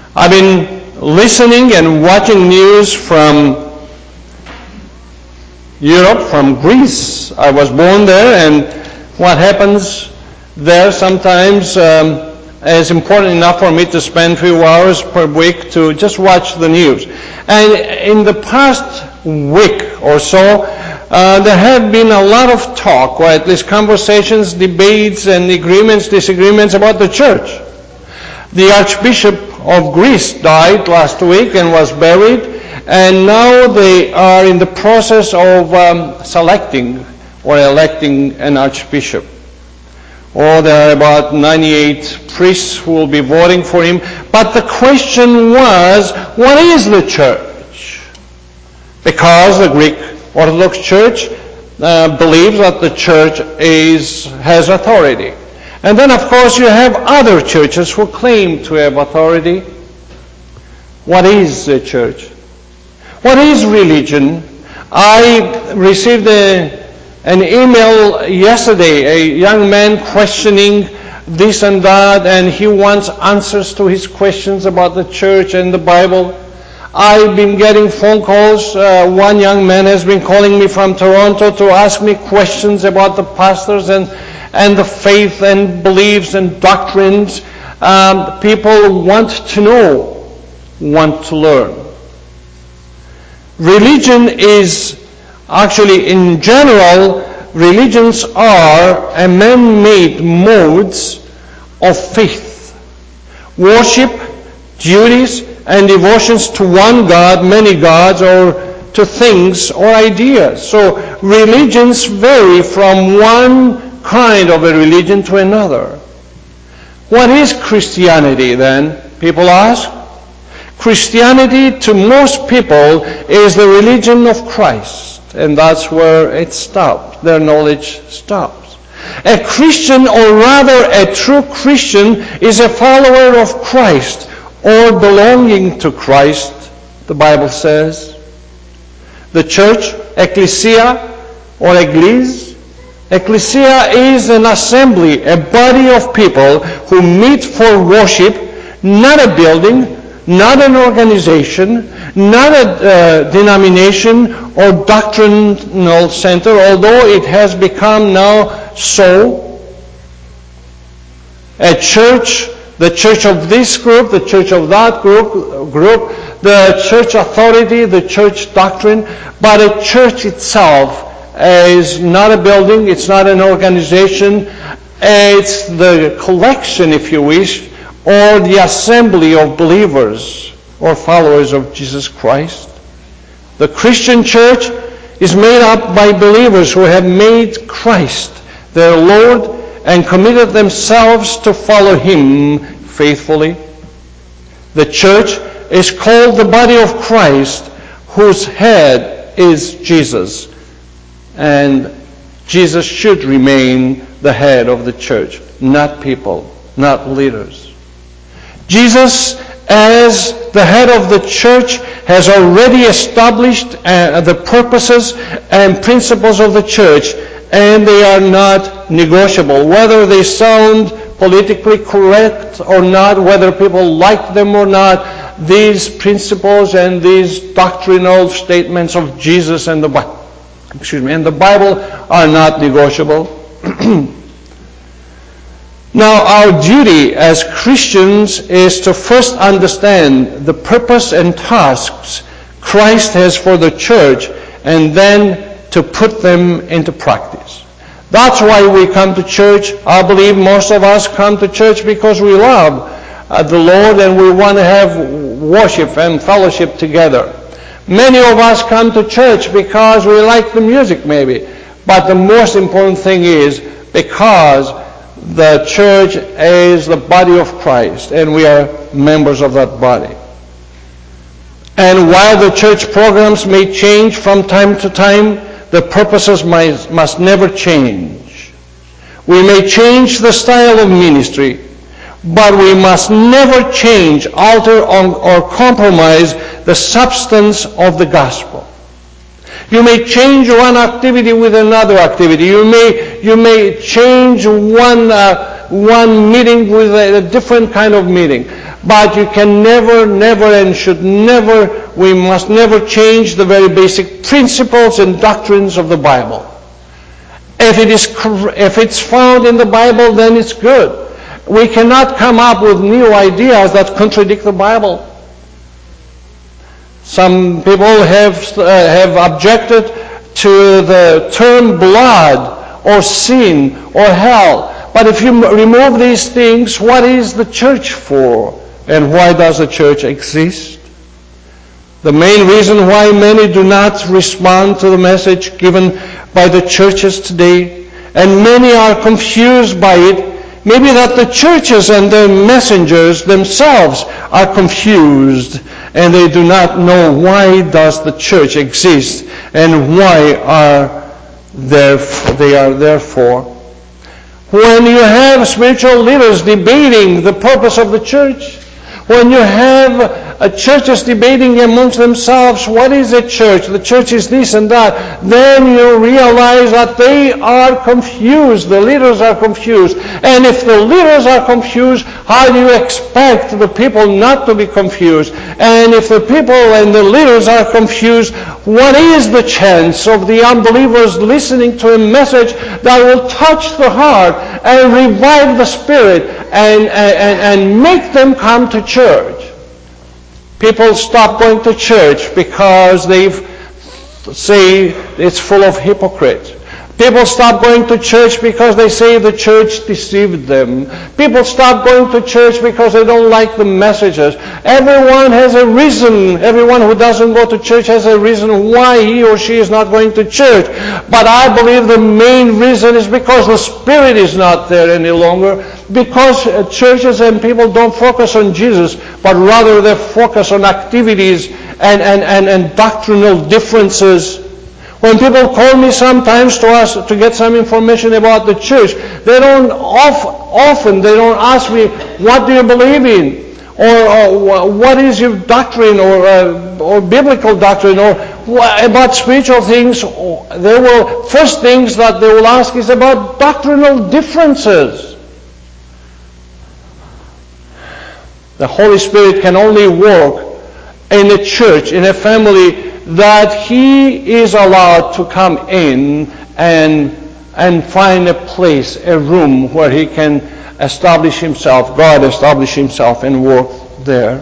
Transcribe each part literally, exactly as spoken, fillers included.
I've been listening and watching news from Europe, from Greece. I was born there, and what happens there sometimes um, is important enough for me to spend a few hours per week to just watch the news. And in the past week or so, uh, there have been a lot of talk, or at least conversations, debates, and agreements, disagreements about the church. The Archbishop of Greece died last week and was buried. And now they are in the process of um, selecting or electing an archbishop. Oh, there are about ninety-eight priests who will be voting for him. But the question was, what is the church? Because the Greek Orthodox Church uh, believes that the church is has authority. And then, of course, you have other churches who claim to have authority. What is the church? What is religion? I received a, an email yesterday, a young man questioning this and that, and he wants answers to his questions about the church and the Bible. I've been getting phone calls. Uh, one young man has been calling me from Toronto to ask me questions about the pastors and, and the faith and beliefs and doctrines. Um, people want to know, want to learn. Religion is, actually in general, religions are a man-made modes of faith. Worship, duties, and devotions to one God, many gods, or to things or ideas. So religions vary from one kind of a religion to another. What is Christianity then? People ask. Christianity, to most people, is the religion of Christ, and that's where it stops. Their knowledge stops. A Christian, or rather a true Christian, is a follower of Christ, or belonging to Christ, the Bible says. The church, ecclesia, or église. Ecclesia is an assembly, a body of people who meet for worship, not a building, not an organization, not a uh, denomination or doctrinal center, although it has become now so. A church, the church of this group, the church of that group, group, the church authority, the church doctrine, but a church itself is not a building, it's not an organization, it's the collection, if you wish, or the assembly of believers or followers of Jesus Christ. The Christian church is made up by believers who have made Christ their Lord and committed themselves to follow Him faithfully. The church is called the body of Christ, whose head is Jesus. And Jesus should remain the head of the church, not people, not leaders. Jesus, as the head of the church, has already established uh, the purposes and principles of the church, and they are not negotiable. Whether they sound politically correct or not, whether people like them or not, these principles and these doctrinal statements of Jesus and the Bible, excuse me, and the Bible are not negotiable. Now, our duty as Christians is to first understand the purpose and tasks Christ has for the church, and then to put them into practice. That's why we come to church. I believe most of us come to church because we love uh, the Lord and we want to have worship and fellowship together. Many of us come to church because we like the music, maybe. But the most important thing is because the church is the body of Christ, and we are members of that body. And while the church programs may change from time to time, the purposes must, must never change. We may change the style of ministry, but we must never change, alter, or compromise the substance of the gospel. You may change one activity with another activity. You may you may change one uh, one meeting with a, a different kind of meeting. But you can never, never, and should never, we must never change the very basic principles and doctrines of the Bible. If it is, if it's found in the Bible, then it's good. We cannot come up with new ideas that contradict the Bible. Some people have uh, have objected to the term blood or sin or hell. But if you remove these things, what is the church for? And why does the church exist? The main reason why many do not respond to the message given by the churches today, and many are confused by it, maybe that the churches and their messengers themselves are confused, and they do not know why does the church exist and why are there, they are there for. When you have spiritual leaders debating the purpose of the church, when you have uh, churches debating amongst themselves, what is a church? The church is this and that. Then you realize that they are confused. The leaders are confused. And if the leaders are confused, how do you expect the people not to be confused? And if the people and the leaders are confused, what is the chance of the unbelievers listening to a message that will touch the heart and revive the spirit and, and, and make them come to church? People stop going to church because they say it's full of hypocrites. People stop going to church because they say the church deceived them. People stop going to church because they don't like the messages. Everyone has a reason. Everyone who doesn't go to church has a reason why he or she is not going to church. But I believe the main reason is because the Spirit is not there any longer. Because churches and people don't focus on Jesus, but rather they focus on activities and, and, and, and doctrinal differences. When people call me sometimes to ask to get some information about the church, they don't off, often they don't ask me, what do you believe in, or, or what is your doctrine, or uh, or biblical doctrine, or what, about spiritual things. They will first things that they will ask is about doctrinal differences. The Holy Spirit can only work in a church, in a family, that He is allowed to come in and and find a place, a room where He can establish Himself, God establish Himself and work there.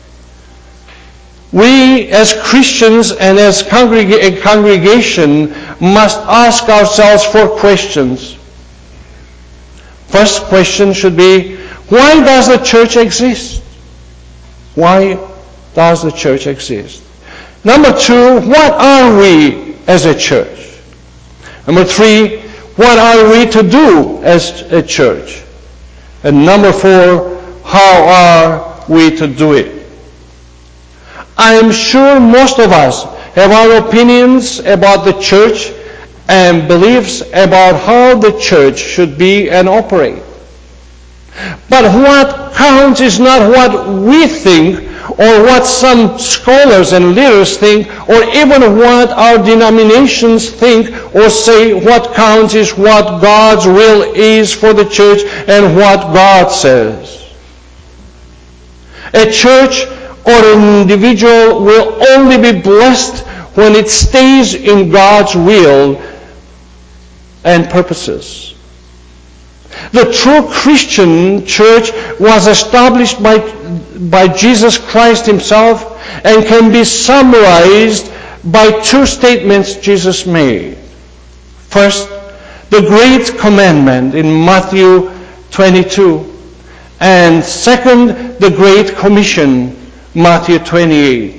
We as Christians and as congreg- a congregation must ask ourselves four questions. First question should be, why does the church exist? Why does the church exist? Number two, what are we as a church? Number three, what are we to do as a church? And number four, how are we to do it? I am sure most of us have our opinions about the church and beliefs about how the church should be and operate. But what counts is not what we think or what some scholars and leaders think, or even what our denominations think or say. What counts is what God's will is for the church and what God says. A church or an individual will only be blessed when it stays in God's will and purposes. The true Christian church was established by, by Jesus Christ Himself and can be summarized by two statements Jesus made. First, the Great Commandment in Matthew twenty-two. And second, the Great Commission, Matthew twenty-eight.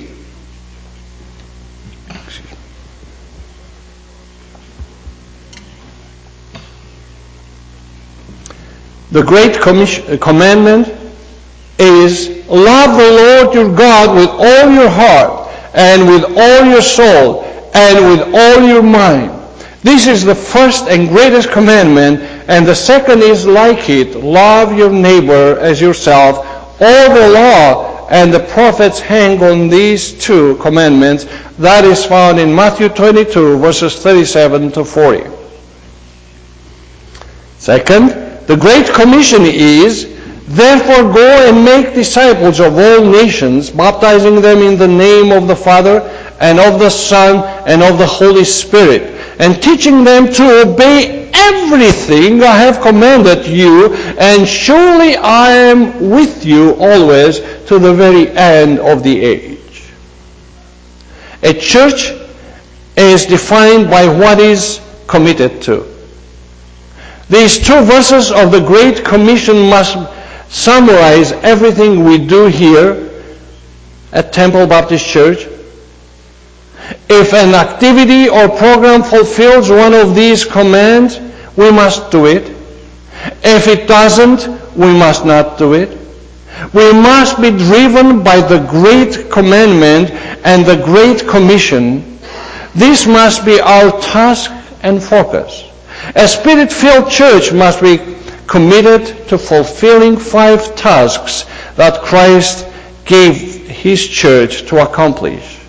The Great Commission, Commandment is, love the Lord your God with all your heart and with all your soul and with all your mind. This is the first and greatest commandment, and the second is like it, love your neighbor as yourself. All the law and the prophets hang on these two commandments. That is found in Matthew twenty-two, verses thirty-seven to forty. Second, the Great Commission is Therefore go and make disciples of all nations, baptizing them in the name of the Father, and of the Son, and of the Holy Spirit, and teaching them to obey everything I have commanded you, and surely I am with you always to the very end of the age. A church is defined by what is committed to. These two verses of the Great Commission must summarize everything we do here at Temple Baptist Church. If an activity or program fulfills one of these commands, we must do it. If it doesn't, we must not do it. We must be driven by the Great Commandment and the Great Commission. This must be our task and focus. A Spirit-filled church must be committed to fulfilling five tasks that Christ gave His church to accomplish.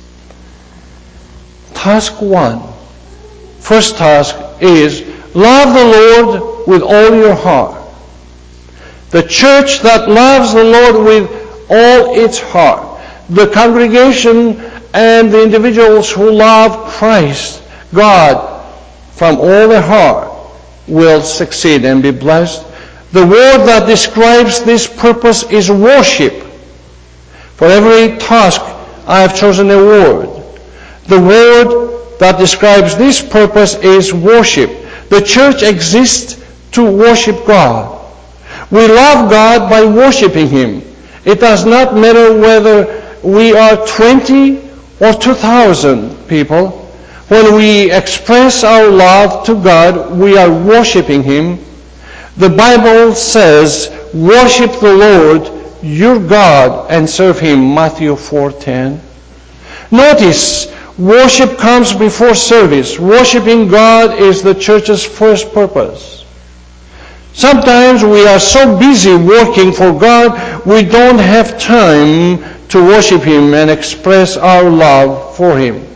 Task one. First task is love the Lord with all your heart. The church that loves the Lord with all its heart, the congregation and the individuals who love Christ, God, from all their heart, will succeed and be blessed. The word that describes this purpose is worship. For every task, I have chosen a word. The word that describes this purpose is worship. The church exists to worship God. We love God by worshiping Him. It does not matter whether we are twenty or two thousand people. When we express our love to God, we are worshiping Him. The Bible says, worship the Lord your God and serve Him, Matthew four ten. Notice, worship comes before service. Worshiping God is the church's first purpose. Sometimes we are so busy working for God, we don't have time to worship Him and express our love for Him.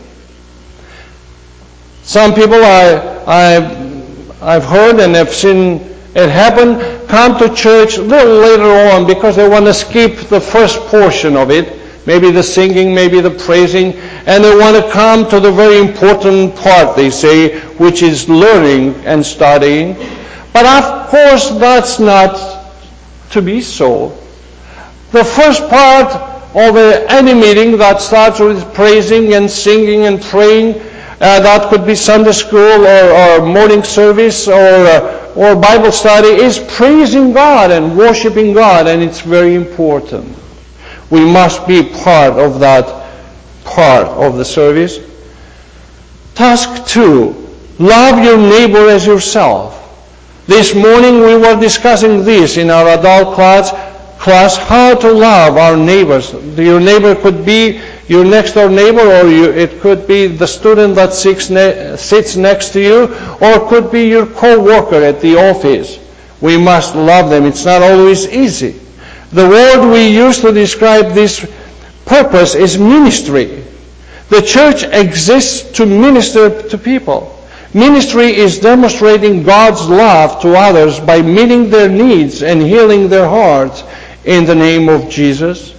Some people I, I've, I've heard and have seen it happen, come to church a little later on because they want to skip the first portion of it, maybe the singing, maybe the praising, and they want to come to the very important part, they say, which is learning and studying. But of course, that's not to be so. The first part of a, any meeting that starts with praising and singing and praying, Uh, that could be Sunday school or, or morning service or, uh, or Bible study, is praising God and worshiping God, and it's very important. We must be part of that part of the service. Task two, love your neighbor as yourself. This morning we were discussing this in our adult class, class how to love our neighbors. Your neighbor could be your next door neighbor, or you, it could be the student that sits, ne- sits next to you, or it could be your co-worker at the office. We must love them. It's not always easy. The word we use to describe this purpose is ministry. The church exists to minister to people. Ministry is demonstrating God's love to others by meeting their needs and healing their hearts in the name of Jesus.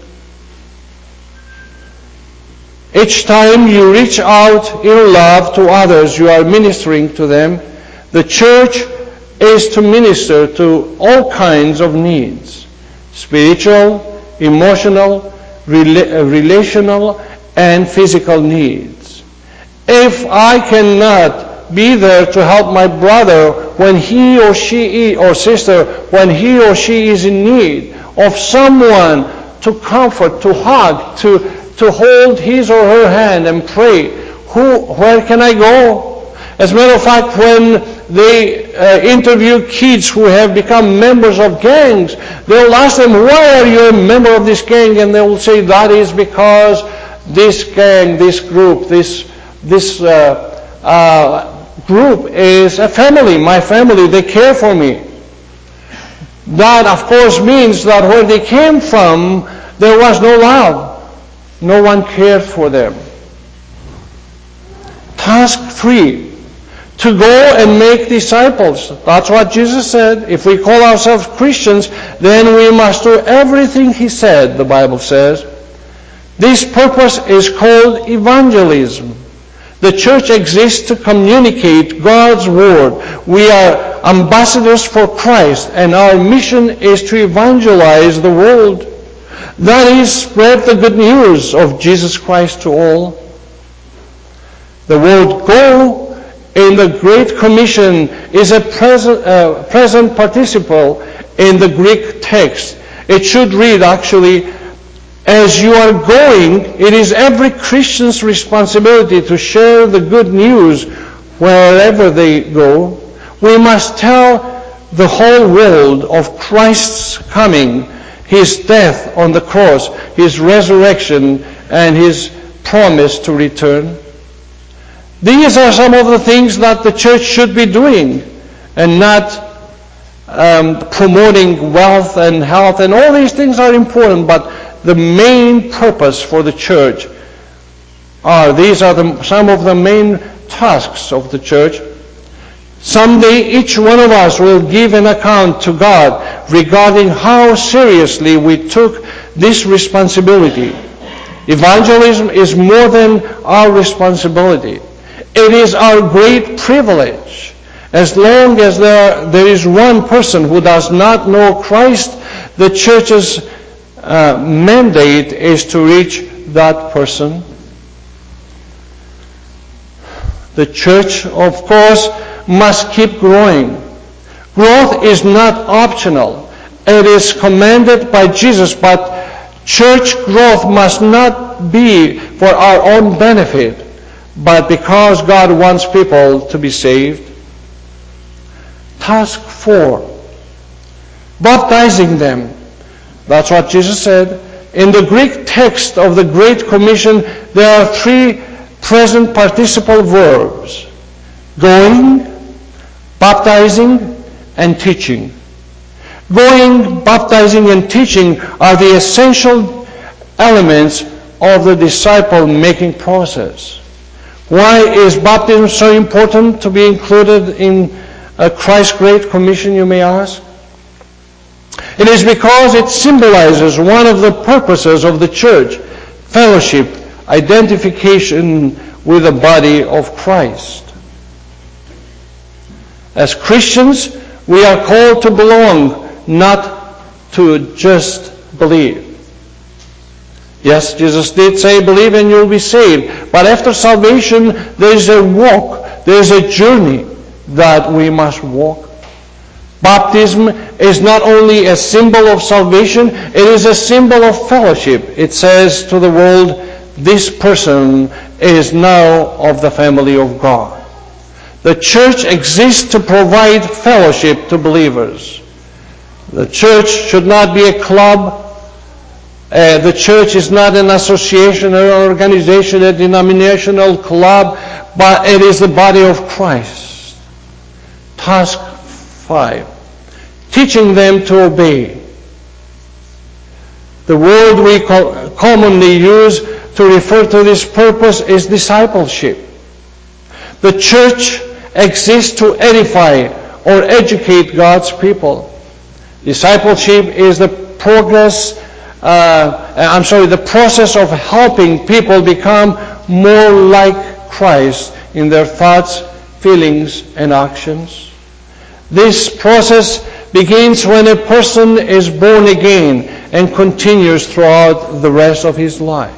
Each time you reach out in love to others, you are ministering to them. The church is to minister to all kinds of needs: spiritual, emotional, rela- relational, and physical needs. If I cannot be there to help my brother when he or she or sister when he or she is in need of someone to comfort, to hug, to to hold his or her hand and pray, who, where can I go? As a matter of fact, when they uh, interview kids who have become members of gangs, they'll ask them, why are you a member of this gang? And they will say, that is because this gang, this group, this this uh, uh, group is a family, my family, they care for me. That, of course, means that where they came from, there was no love. No one cared for them. Task three, to go and make disciples. That's what Jesus said. If we call ourselves Christians, then we must do everything he said, the Bible says. This purpose is called evangelism. The church exists to communicate God's word. We are ambassadors for Christ, and our mission is to evangelize the world. That is, spread the good news of Jesus Christ to all. The word go in the Great Commission is a present, uh, present participle in the Greek text. It should read, actually, as you are going, it is every Christian's responsibility to share the good news wherever they go. We must tell the whole world of Christ's coming, his death on the cross, his resurrection, and his promise to return. These are some of the things that the church should be doing, and not um, promoting wealth and health. And all these things are important, but the main purpose for the church are, these are the, some of the main tasks of the church. Someday each one of us will give an account to God regarding how seriously we took this responsibility. Evangelism is more than our responsibility. It is our great privilege. As long as there, there is one person who does not know Christ, the church's uh, mandate is to reach that person. The church, of course, must keep growing. Growth is not optional. It is commanded by Jesus, but church growth must not be for our own benefit, but because God wants people to be saved. Task four, baptizing them. That's what Jesus said. In the Greek text of the Great Commission, there are three present participle verbs: going, baptizing, and teaching. Going, baptizing, and teaching are the essential elements of the disciple-making process. Why is baptism so important to be included in uh, Christ's Great Commission, you may ask? It is because it symbolizes one of the purposes of the church: fellowship, identification with the body of Christ. As Christians, we are called to belong, not to just believe. Yes, Jesus did say, believe and you'll be saved. But after salvation, there is a walk, there is a journey that we must walk. Baptism is not only a symbol of salvation, it is a symbol of fellowship. It says to the world, this person is now of the family of God. The church exists to provide fellowship to believers. The church should not be a club. Uh, the church is not an association or an organization, a denominational club, but it is the body of Christ. Task five, teaching them to obey. The word we co- commonly use to refer to this purpose is discipleship. The church exists to edify or educate God's people. Discipleship is the progress, uh, I'm sorry, the process of helping people become more like Christ in their thoughts, feelings, and actions. This process begins when a person is born again and continues throughout the rest of his life.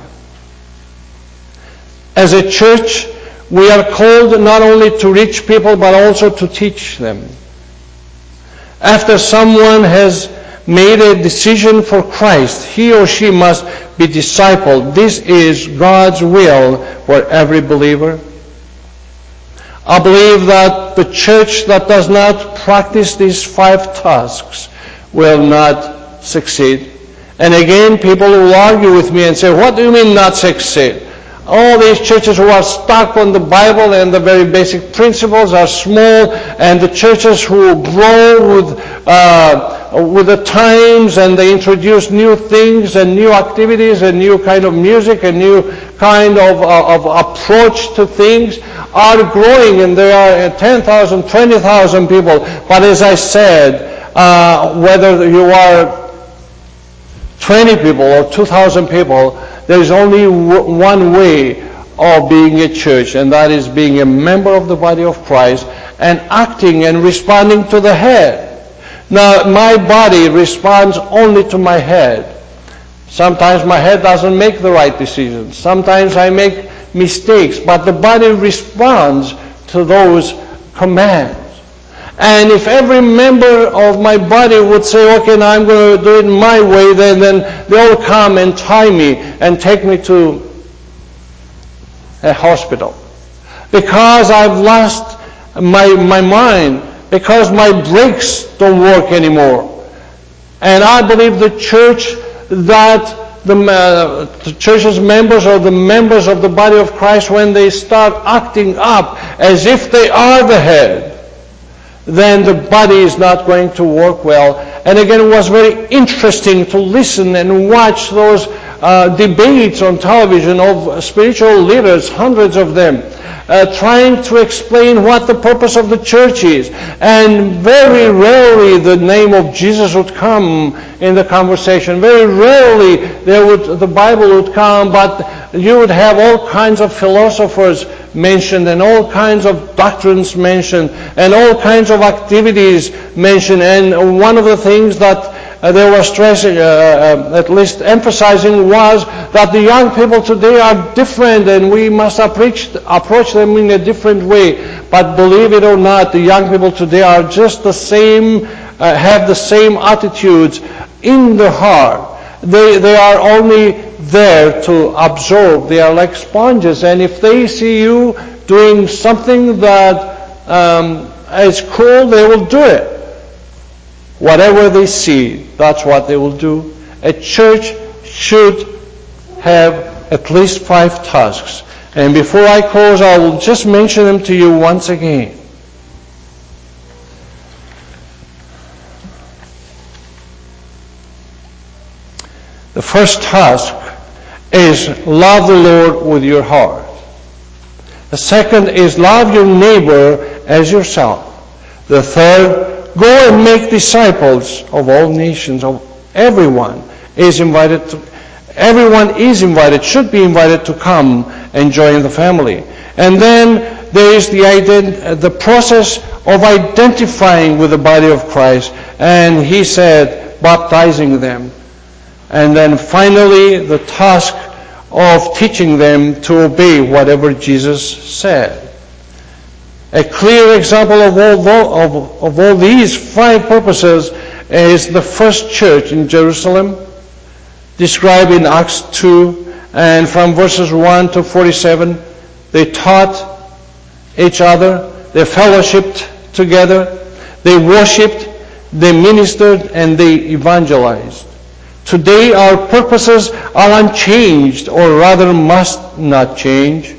As a church, we are called not only to reach people, but also to teach them. After someone has made a decision for Christ, he or she must be discipled. This is God's will for every believer. I believe that the church that does not practice these five tasks will not succeed. And again, people will argue with me and say, what do you mean not succeed? All these churches who are stuck on the Bible and the very basic principles are small, and the churches who grow with uh, with the times and they introduce new things and new activities and new kind of music and new kind of, uh, of approach to things are growing, and there are ten thousand, twenty thousand people. But as I said, uh, whether you are twenty people or two thousand people, there is only w- one way of being a church, and that is being a member of the body of Christ and acting and responding to the head. Now, my body responds only to my head. Sometimes my head doesn't make the right decisions. Sometimes I make mistakes, but the body responds to those commands. And if every member of my body would say, okay, now I'm going to do it my way, then, then they all come and tie me and take me to a hospital. Because I've lost my, my mind, because my brakes don't work anymore. And I believe the church that the, uh, the church's members or the members of the body of Christ, when they start acting up as if they are the head, then the body is not going to work well. And again, it was very interesting to listen and watch those uh, debates on television of spiritual leaders, hundreds of them, uh, trying to explain what the purpose of the church is. And very rarely the name of Jesus would come in the conversation. Very rarely there would the Bible would come, but you would have all kinds of philosophers mentioned and all kinds of doctrines mentioned and all kinds of activities mentioned. And one of the things that uh, they were stressing, uh, uh, at least emphasizing, was that the young people today are different and we must approach, approach them in a different way. But believe it or not, the young people today are just the same, uh, have the same attitudes in the heart. They, they are only there to absorb. They are like sponges, and if they see you doing something that um, is cool, they will do it. Whatever they see, that's what they will do. A church should have at least five tasks. And before I close, I will just mention them to you once again. The first task is love the Lord with your heart. The second is love your neighbor as yourself. The third, go and make disciples of all nations. Of everyone is invited to, everyone is invited, should be invited to come and join the family. And then there is the ident- the process of identifying with the body of Christ. And he said, baptizing them. And then finally, the task of teaching them to obey whatever Jesus said. A clear example of all, of, of all these five purposes is the first church in Jerusalem, described in Acts two, and from verses one to forty-seven, they taught each other, they fellowshiped together, they worshipped, they ministered, and they evangelized. Today our purposes are unchanged, or rather must not change.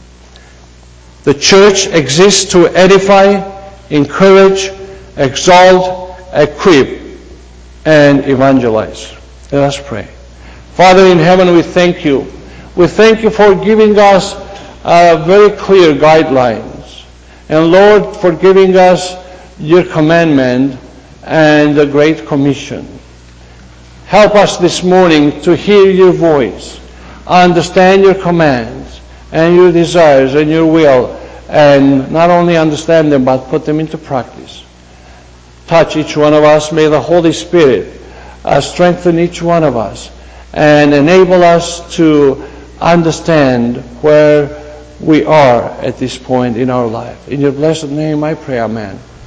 The church exists to edify, encourage, exalt, equip, and evangelize. Let us pray. Father in heaven, we thank you. We thank you for giving us uh, very clear guidelines. And Lord, for giving us your commandment and the Great Commission. Help us this morning to hear your voice, understand your commands and your desires and your will, and not only understand them, but put them into practice. Touch each one of us. May the Holy Spirit uh, strengthen each one of us and enable us to understand where we are at this point in our life. In your blessed name I pray, amen.